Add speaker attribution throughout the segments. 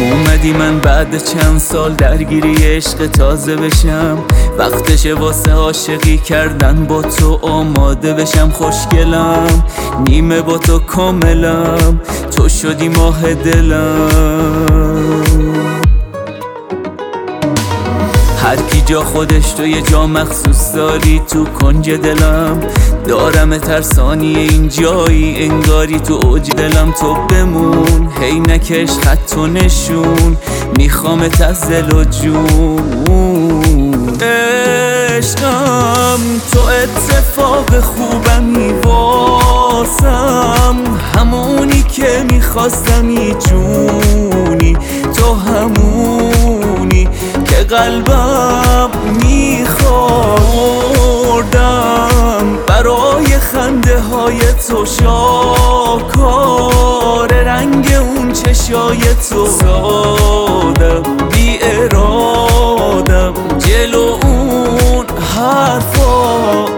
Speaker 1: اومدی من بعد چند سال درگیری عشق تازه بشم، وقتشه واسه عاشقی کردن با تو آماده بشم. خوشگلم نیمه با تو کاملم، تو شدی ماه دلم. هر کی جا خودش تو یه جا مخصوص داری تو کنج دلم، دارم ترسانی این جایی انگاری تو اوج دلم. تو بمون هی نکش خط و نشون، میخوامت از دل و جون. عشقم تو اتفاق خوبمی واسم، همونی که میخواستمی جونی، تو همونی که قلبم میخوردم. برای خنده های تو شاکار رنگ اون چشای تو، سادم بی ارادم جلو اون حرفا.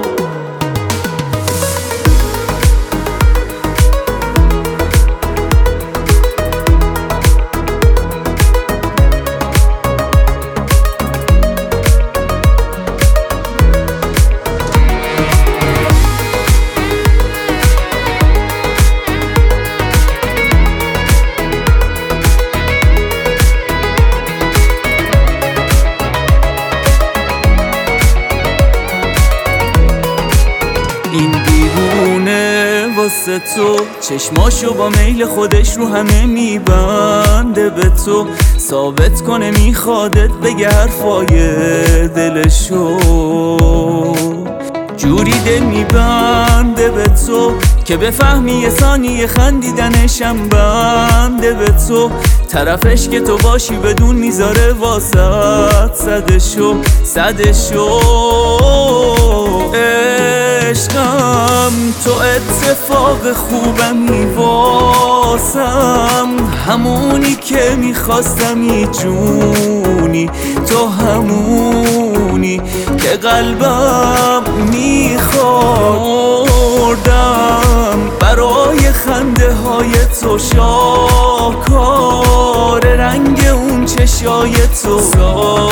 Speaker 1: این دیوونه واسه تو چشماشو با میل خودش رو همه میبنده، به تو ثابت کنه میخوادت بگه حرفای دلشو. جوری دل میبنده به تو که بفهمی یه ثانیه خندیدنشم بنده به تو. طرفش که تو باشی بدون میذاره واسط صدشو صدشو. عشقم تو اتفاق خوبمی واسم، همونی که میخواستمی جونی، تو همونی که قلبم میخوردم. برای خنده های تو شاکار رنگ اون چشای تو،